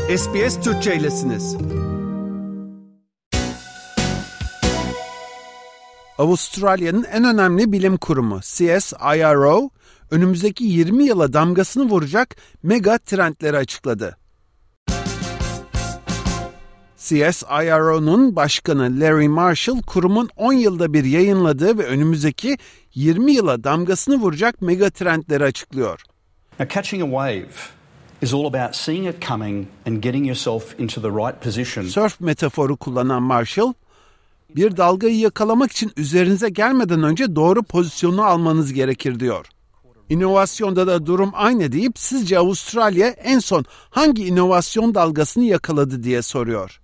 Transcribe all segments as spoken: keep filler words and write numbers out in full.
S B S Türkçe'ylesiniz. Avustralya'nın en önemli bilim kurumu C S I R O, önümüzdeki yirmi yıla damgasını vuracak mega trendleri açıkladı. C S I R O'nun başkanı Larry Marshall, kurumun on yılda bir yayınladığı ve önümüzdeki yirmi yıla damgasını vuracak mega trendleri açıklıyor. Now, catching a wave is all about seeing it coming and getting yourself into the right position. Surf metaforu kullanan Marshall, bir dalgayı yakalamak için üzerinize gelmeden önce doğru pozisyonu almanız gerekir diyor. İnovasyonda da durum aynı deyip sizce Avustralya en son hangi inovasyon dalgasını yakaladı diye soruyor.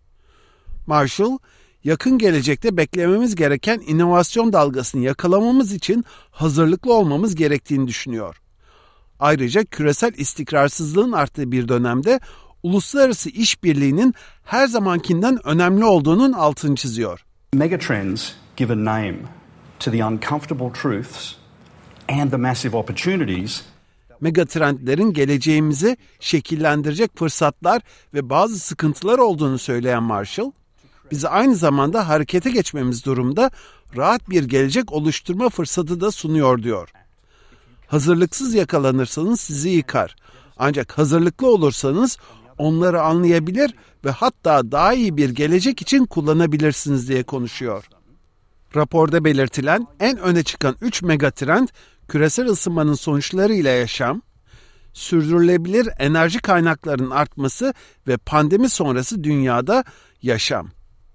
Marshall, yakın gelecekte beklememiz gereken inovasyon dalgasını yakalamamız için hazırlıklı olmamız gerektiğini düşünüyor. Ayrıca küresel istikrarsızlığın arttığı bir dönemde uluslararası işbirliğinin her zamankinden önemli olduğunun altını çiziyor. Megatrends give a name to the uncomfortable truths and the massive opportunities. Megatrendlerin geleceğimizi şekillendirecek fırsatlar ve bazı sıkıntılar olduğunu söyleyen Marshall, bize aynı zamanda harekete geçmemiz durumda rahat bir gelecek oluşturma fırsatı da sunuyor diyor. Hazırlıksız yakalanırsanız sizi yıkar. Ancak hazırlıklı olursanız onları anlayabilir ve hatta daha iyi bir gelecek için kullanabilirsiniz diye konuşuyor. Raporda belirtilen en öne çıkan üç megatrend, küresel ısınmanın sonuçlarıyla yaşam, sürdürülebilir enerji kaynaklarının artması ve pandemi sonrası dünyada yaşam.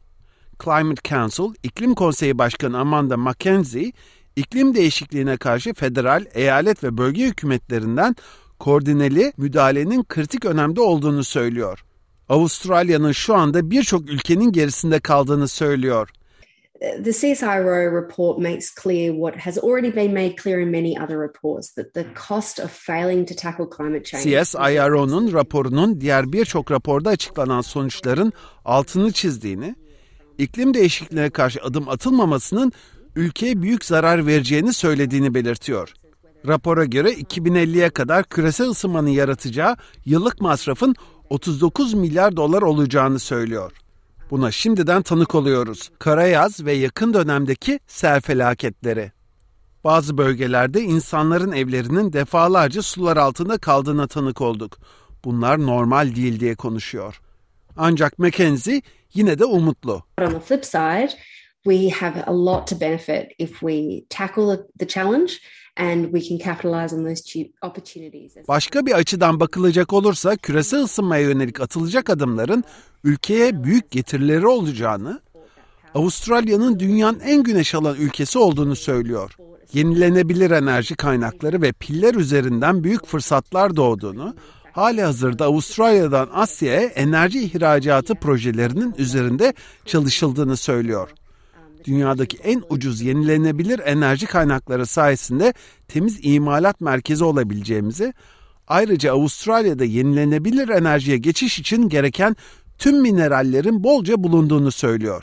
Climate Council, İklim Konseyi Başkanı Amanda Mackenzie, iklim değişikliğine karşı federal, eyalet ve bölge hükümetlerinden koordineli müdahalenin kritik önemde olduğunu söylüyor. Avustralya'nın şu anda birçok ülkenin gerisinde kaldığını söylüyor. The C S I R O report makes clear what has already been made clear in many other reports, that the cost of failing to tackle climate change. C S I R O'nun raporunun diğer birçok raporda açıklanan sonuçların altını çizdiğini, iklim değişikliğine karşı adım atılmamasının ülkeye büyük zarar vereceğini söylediğini belirtiyor. Rapora göre iki bin elliye kadar küresel ısınmanın yaratacağı yıllık masrafın otuz dokuz milyar dolar olacağını söylüyor. Buna şimdiden tanık oluyoruz. Kara yaz ve yakın dönemdeki sel felaketleri. Bazı bölgelerde insanların evlerinin defalarca sular altında kaldığına tanık olduk. Bunlar normal değil diye konuşuyor. Ancak Mackenzie yine de umutlu. On the flip side, we have a lot to benefit if we tackle the challenge and we can capitalize on those opportunities. Başka bir açıdan bakılacak olursa küresel ısınmaya yönelik atılacak adımların ülkeye büyük getirileri olacağını, Avustralya'nın dünyanın en güneş alan ülkesi olduğunu söylüyor. Yenilenebilir enerji kaynakları ve piller üzerinden büyük fırsatlar doğduğunu, halihazırda Avustralya'dan Asya'ya enerji ihracatı projelerinin üzerinde çalışıldığını söylüyor. Dünyadaki en ucuz yenilenebilir enerji kaynakları sayesinde temiz imalat merkezi olabileceğimizi, ayrıca Avustralya'da yenilenebilir enerjiye geçiş için gereken tüm minerallerin bolca bulunduğunu söylüyor.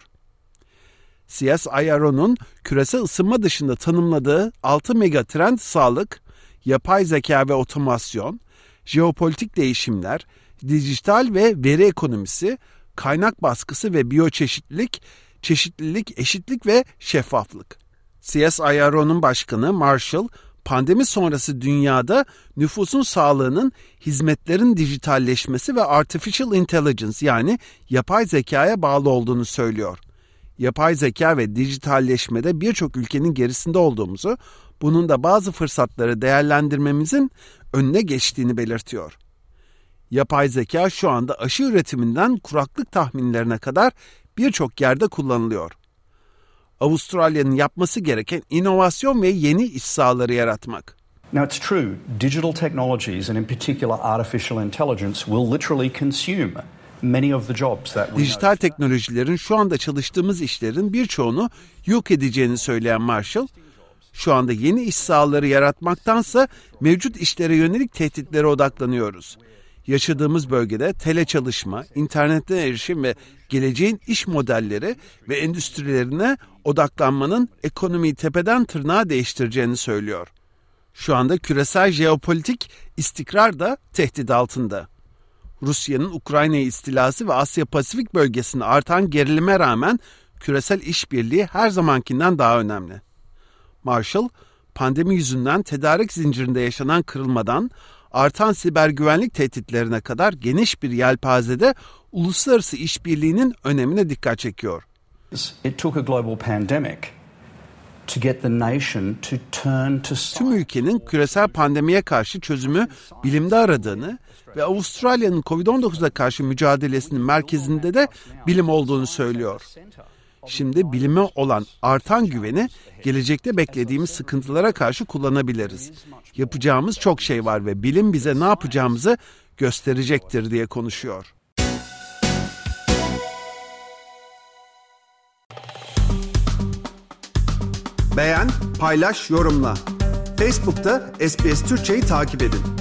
C S I R O'nun küresel ısınma dışında tanımladığı altı megatrend sağlık, yapay zeka ve otomasyon, jeopolitik değişimler, dijital ve veri ekonomisi, kaynak baskısı ve biyoçeşitlilik, çeşitlilik, eşitlik ve şeffaflık. C S I R O'nun başkanı Marshall, pandemi sonrası dünyada nüfusun sağlığının hizmetlerin dijitalleşmesi ve artificial intelligence yani yapay zekaya bağlı olduğunu söylüyor. Yapay zeka ve dijitalleşmede birçok ülkenin gerisinde olduğumuzu, bunun da bazı fırsatları değerlendirmemizin önüne geçtiğini belirtiyor. Yapay zeka şu anda aşı üretiminden kuraklık tahminlerine kadar birçok yerde kullanılıyor. Avustralya'nın yapması gereken inovasyon ve yeni iş sahaları yaratmak. Now it's true, digital technologies and in particular artificial intelligence will literally consume many of the jobs that we Dijital know. teknolojilerin şu anda çalıştığımız işlerin birçoğunu yok edeceğini söyleyen Marshall, şu anda yeni iş sahaları yaratmaktansa mevcut işlere yönelik tehditlere odaklanıyoruz. Yaşadığımız bölgede teleçalışma, internetten erişim ve geleceğin iş modelleri ve endüstrilerine odaklanmanın ekonomiyi tepeden tırnağa değiştireceğini söylüyor. Şu anda küresel jeopolitik istikrar da tehdit altında. Rusya'nın Ukrayna'yı istilası ve Asya Pasifik bölgesinde artan gerilime rağmen küresel işbirliği her zamankinden daha önemli. Marshall, pandemi yüzünden tedarik zincirinde yaşanan kırılmadan artan siber güvenlik tehditlerine kadar geniş bir yelpazede uluslararası işbirliğinin önemine dikkat çekiyor. It took a global pandemic to get the nation to turn to Tüm ülkenin küresel pandemiye karşı çözümü bilimde aradığını ve Avustralya'nın kovid on dokuza karşı mücadelesinin merkezinde de bilim olduğunu söylüyor. Şimdi bilime olan artan güveni gelecekte beklediğimiz sıkıntılara karşı kullanabiliriz. Yapacağımız çok şey var ve bilim bize ne yapacağımızı gösterecektir diye konuşuyor. Beğen, paylaş, yorumla. Facebook'ta S B S Türkçe'yi takip edin.